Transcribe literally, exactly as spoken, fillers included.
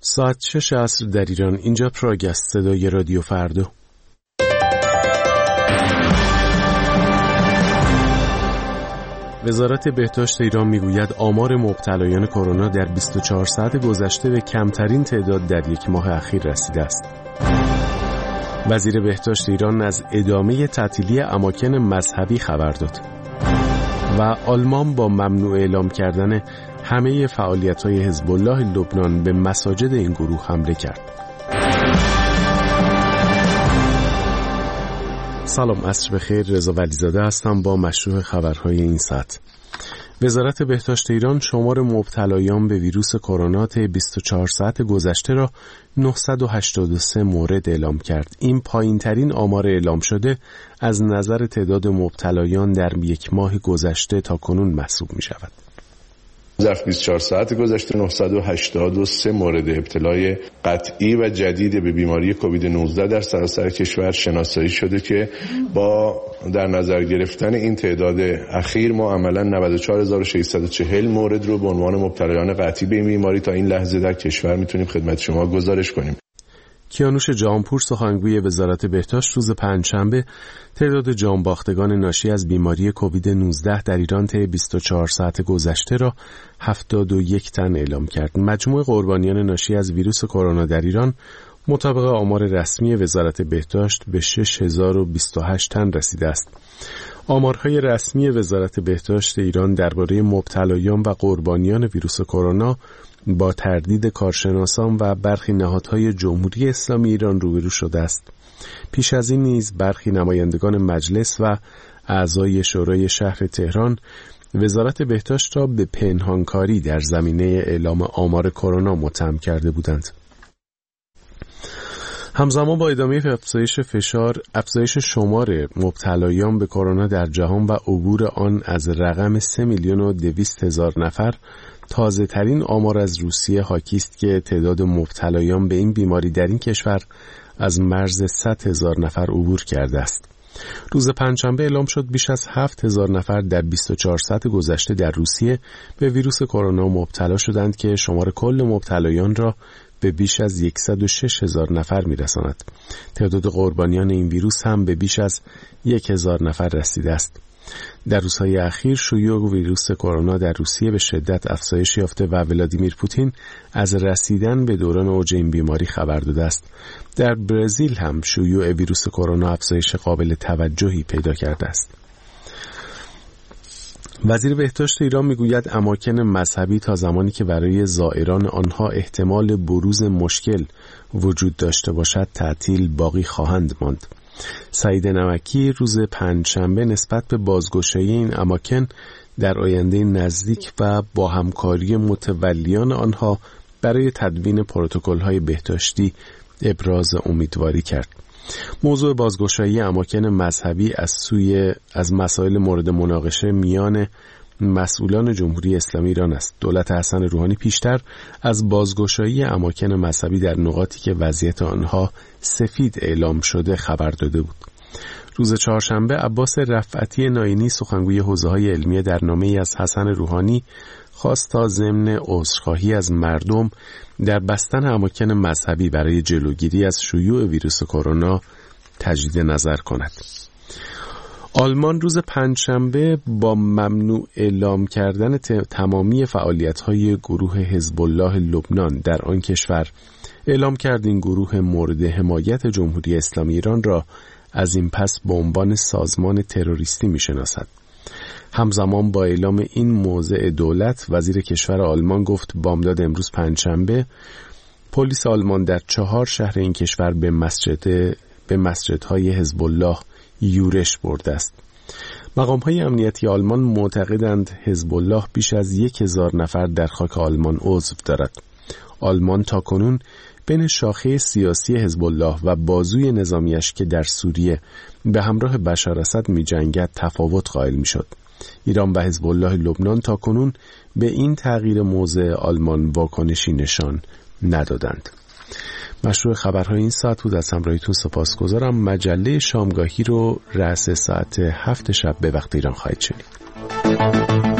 ساعت شش عصر در ایران. اینجا پراگ است، صدای رادیو فردا. وزارت بهداشت ایران میگوید آمار مبتلایان کرونا در بیست و چهار ساعت گذشته به کمترین تعداد در یک ماه اخیر رسیده است. وزیر بهداشت ایران از ادامه تعطیلی اماکن مذهبی خبر داد و آلمان با ممنوع اعلام کردن همه فعالیت‌های حزب الله لبنان به مساجد این گروه حمله کرد. سلام، عصر بخیر. رضا ولیزاده هستم با مشروع خبرهای این ساعت. وزارت بهداشت ایران شمار مبتلایان به ویروس کرونا طی بیست و چهار ساعت گذشته را نهصد و هشتاد و سه مورد اعلام کرد. این پایین‌ترین آمار اعلام شده از نظر تعداد مبتلایان در یک ماه گذشته تا کنون محسوب می‌شود. ظرف بیست و چهار ساعت گذشته نهصد و هشتاد و سه مورد ابتلای قطعی و جدید به بیماری کووید نوزده در سراسر کشور شناسایی شده که با در نظر گرفتن این تعداد اخیر ما عملاً نود و چهار هزار و ششصد و چهل مورد رو به عنوان مبتلایان قطعی به این بیماری تا این لحظه در کشور میتونیم خدمت شما گزارش کنیم. کیانوش جهانپور، سخنگوی وزارت بهداشت، روز پنجشنبه تعداد جانباختگان ناشی از بیماری کووید نوزده در ایران طی بیست و چهار ساعت گذشته را هفتاد و یک تن اعلام کرد. مجموع قربانیان ناشی از ویروس کرونا در ایران مطابق آمار رسمی وزارت بهداشت به شش هزار و بیست و هشت تن رسیده است. آمارهای رسمی وزارت بهداشت ایران درباره مبتلایان و قربانیان ویروس کرونا با تردید کارشناسان و برخی نهادهای جمهوری اسلامی ایران روبرو شده است. پیش از این نیز برخی نمایندگان مجلس و اعضای شورای شهر تهران وزارت بهداشت را به پنهانکاری در زمینه اعلام آمار کرونا متهم کرده بودند. همزمان با ادامه افزایش فشار، افزایش شمار مبتلایان به کرونا در جهان و عبور آن از رقم سه میلیون و دویست هزار نفر، تازه ترین آمار از روسیه حاکی است که تعداد مبتلایان به این بیماری در این کشور از مرز صد هزار نفر عبور کرده است. روز پنجشنبه اعلام شد بیش از هفت هزار نفر در بیست و چهار ساعت گذشته در روسیه به ویروس کرونا مبتلا شدند که شمار کل مبتلایان را به بیش از صد و شش هزار نفر میرساند. تعداد قربانیان این ویروس هم به بیش از یک هزار نفر رسیده است. در روزهای اخیر شیوع ویروس کرونا در روسیه به شدت افزایش یافته و ولادیمیر پوتین از رسیدن به دوران اوج این بیماری خبر داده است. در برزیل هم شیوع ویروس کرونا افزایش قابل توجهی پیدا کرده است. وزیر بهداشت ایران میگوید اماکن مذهبی تا زمانی که برای زائران آنها احتمال بروز مشکل وجود داشته باشد تعطیل باقی خواهند ماند. سعید نمکی روز پنجشنبه نسبت به بازگشایی این اماکن در آینده نزدیک و با همکاری متولیان آنها برای تدوین پروتکل‌های بهداشتی ابراز امیدواری کرد. موضوع بازگشایی اماکن مذهبی از سوی از مسائل مورد مناقشه میان مسئولان جمهوری اسلامی ایران است. دولت حسن روحانی پیشتر از بازگشایی اماکن مذهبی در نقاطی که وضعیت آنها سفید اعلام شده خبر داده بود. روز چهارشنبه عباس رفعتی ناینی، سخنگوی حوزه‌های علمیه، در نامه‌ای از حسن روحانی خواست تا ضمن عذرخواهی از مردم در بستن اماکن مذهبی برای جلوگیری از شیوع ویروس کرونا تجدید نظر کند. آلمان روز پنجشنبه با ممنوع اعلام کردن تمامی فعالیت‌های گروه حزب الله لبنان در آن کشور اعلام کرد این گروه مورد حمایت جمهوری اسلامی ایران را از این پس به عنوان سازمان تروریستی می‌شناسد. همزمان با اعلام این موضع دولت، وزیر کشور آلمان گفت بامداد امروز پنجشنبه پلیس آلمان در چهار شهر این کشور به مسجد به مسجدهای حزب الله یورش برده است. مقام‌های امنیتی آلمان معتقدند حزب الله بیش از یک هزار نفر در خاک آلمان عضو دارد. آلمان تاکنون بین شاخه سیاسی حزب الله و بازوی نظامیش که در سوریه به همراه بشار اسد می‌جنگد تفاوت قائل می‌شد. ایران و حزب الله لبنان تاکنون به این تغییر موضع آلمان واکنشی نشان ندادند. مشروع خبرهای این ساعت بود. از همراهیتون سپاسگزارم. مجله شامگاهی رو رأس ساعت هفت شب به وقت ایران خواهید شنید.